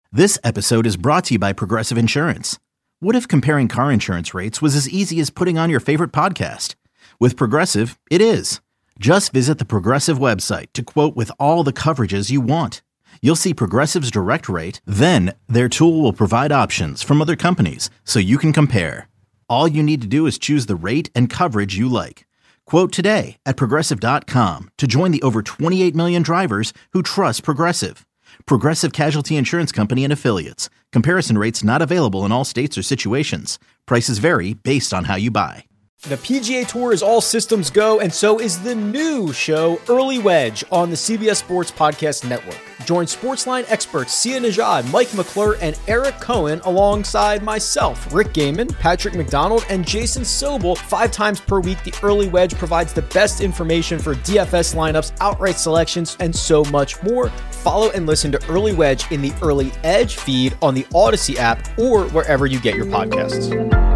This episode is brought to you by Progressive Insurance. What if comparing car insurance rates was as easy as putting on your favorite podcast? With Progressive, it is. Just visit the Progressive website to quote with all the coverages you want. You'll see Progressive's direct rate, then their tool will provide options from other companies so you can compare. All you need to do is choose the rate and coverage you like. Quote today at Progressive.com to join the over 28 million drivers who trust Progressive. Progressive Casualty Insurance Company and Affiliates. Comparison rates not available in all states or situations. Prices vary based on how you buy. The PGA Tour is all systems go, and so is the new show, Early Wedge, on the CBS Sports Podcast Network. Join Sportsline experts Sia Nejad, Mike McClure, and Eric Cohen alongside myself, Rick Gaiman, Patrick McDonald, and Jason Sobel 5 times per week. The Early Wedge provides the best information for DFS lineups, outright selections, and so much more. Follow and listen to Early Wedge in the Early Edge feed on the Odyssey app or wherever you get your podcasts.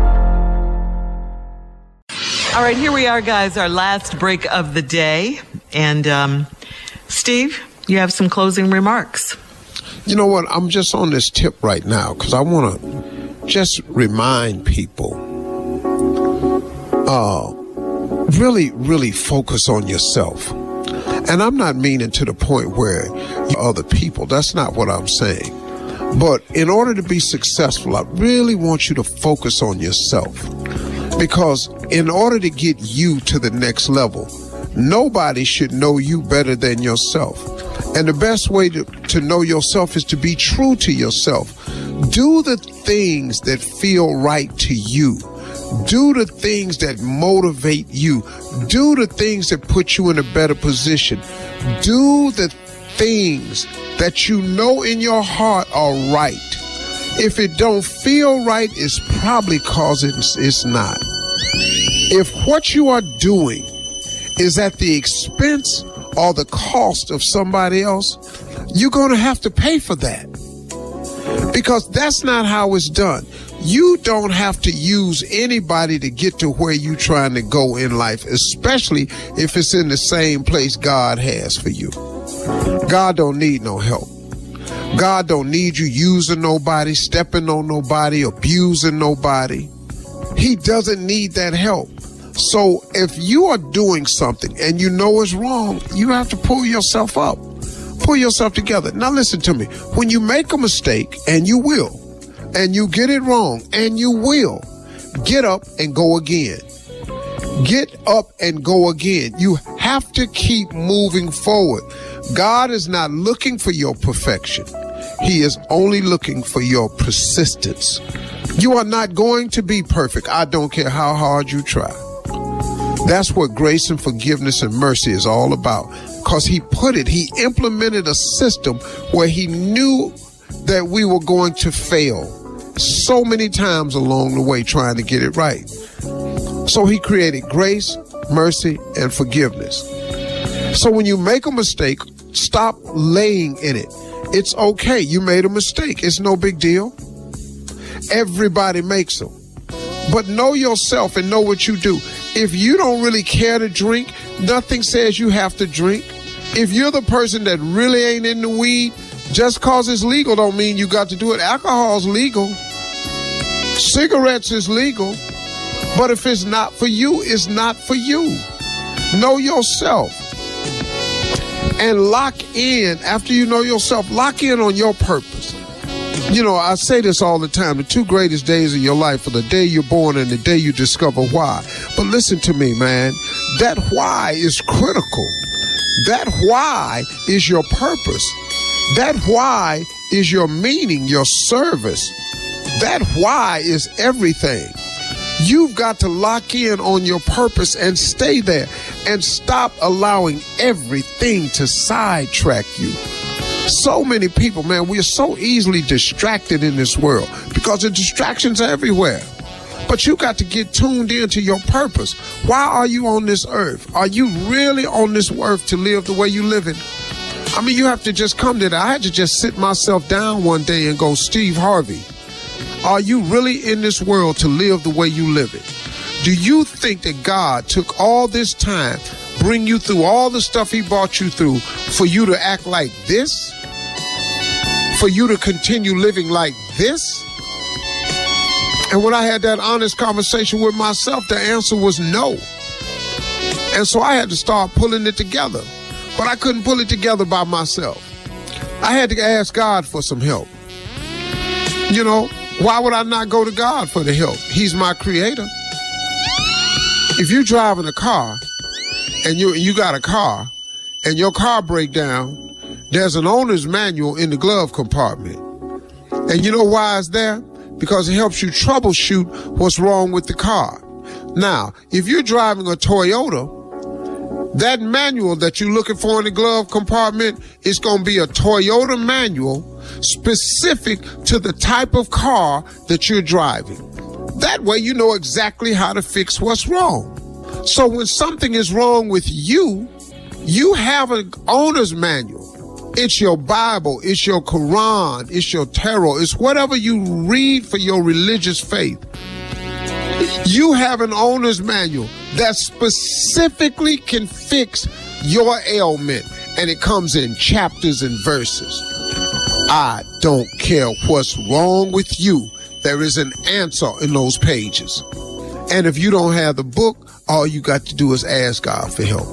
All right, here we are, guys, our last break of the day. And Steve, you have some closing remarks. You know what? I'm just on this tip right now because I want to just remind people, really focus on yourself. And I'm not meaning to the point where you other people. That's not what I'm saying. But in order to be successful, I really want you to focus on yourself. Because in order to get you to the next level, nobody should know you better than yourself. And the best way to know yourself is to be true to yourself. Do the things that feel right to you. Do the things that motivate you. Do the things that put you in a better position. Do the things that you know in your heart are right. If it don't feel right, it's probably because it's not. If what you are doing is at the expense or the cost of somebody else, you're going to have to pay for that. Because that's not how it's done. You don't have to use anybody to get to where you're trying to go in life, especially if it's in the same place God has for you. God don't need no help. God don't need you using nobody, stepping on nobody, abusing nobody. He doesn't need that help. So if you are doing something and you know it's wrong, you have to pull yourself up. Pull yourself together. Now listen to me. When you make a mistake, and you will, and you get it wrong, and you will, get up and go again. Get up and go again. You have to keep moving forward. God is not looking for your perfection. He is only looking for your persistence. You are not going to be perfect. I don't care how hard you try. That's what grace and forgiveness and mercy is all about. Because he implemented a system where he knew that we were going to fail so many times along the way trying to get it right. So he created grace, mercy, and forgiveness. So when you make a mistake, stop laying in it. It's okay. You made a mistake. It's no big deal. Everybody makes them. But know yourself and know what you do. If you don't really care to drink, nothing says you have to drink. If you're the person that really ain't into weed, just cause it's legal don't mean you got to do it. Alcohol's legal. Cigarettes is legal. But if it's not for you, it's not for you. Know yourself. And lock in, after you know yourself, lock in on your purpose. You know, I say this all the time. The 2 greatest days of your life are the day you're born and the day you discover why. But listen to me, man. That why is critical. That why is your purpose. That why is your meaning, your service. That why is everything. You've got to lock in on your purpose and stay there and stop allowing everything to sidetrack you. So many people, man, we are so easily distracted in this world because the distractions are everywhere. But you got to get tuned into your purpose. Why are you on this earth? Are you really on this earth to live the way you live it? I mean, you have to just come to that. I had to just sit myself down one day and go, Steve Harvey, are you really in this world to live the way you live it? Do you think that God took all this time, bring you through all the stuff he brought you through for you to act like this? for you to continue living like this? And when I had that honest conversation with myself, the answer was no. And so I had to start pulling it together. But I couldn't pull it together by myself. I had to ask God for some help. You know, why would I not go to God for the help? He's my creator. If you're driving a car and you got a car and your car break down, there's an owner's manual in the glove compartment. And you know why it's there? Because it helps you troubleshoot what's wrong with the car. Now, if you're driving a Toyota, that manual that you're looking for in the glove compartment is going to be a Toyota manual specific to the type of car that you're driving. That way you know exactly how to fix what's wrong. So when something is wrong with you, you have an owner's manual. It's your Bible, it's your Quran, it's your tarot, it's whatever you read for your religious faith. You have an owner's manual that specifically can fix your ailment, and it comes in chapters and verses. I don't care what's wrong with you. There is an answer in those pages. And if you don't have the book, all you got to do is ask God for help.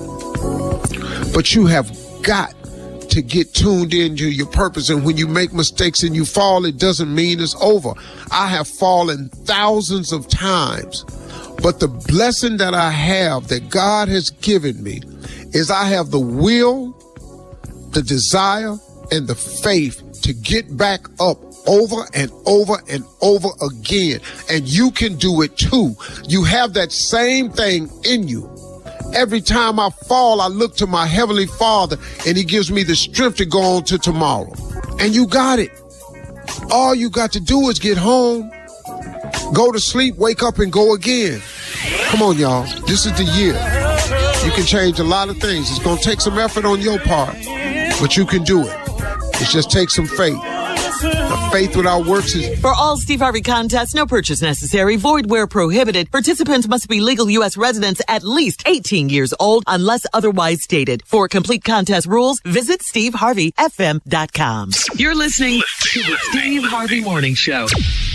But you have got to get tuned into your purpose. And when you make mistakes and you fall, it doesn't mean it's over. I have fallen thousands of times. But the blessing that I have, that God has given me, is I have the will, the desire, and the faith to get back up over and over and over again. And you can do it too. You have that same thing in you. Every time I fall, I look to my Heavenly Father, and He gives me the strength to go on to tomorrow. And you got it. All you got to do is get home, go to sleep, wake up, and go again. Come on, y'all. This is the year. You can change a lot of things. It's going to take some effort on your part, but you can do it. It just takes some faith. The faith without works is... For all Steve Harvey contests, no purchase necessary, void where prohibited. Participants must be legal U.S. residents at least 18 years old unless otherwise stated. For complete contest rules, visit SteveHarveyFM.com. You're listening to the Steve Harvey Morning Show.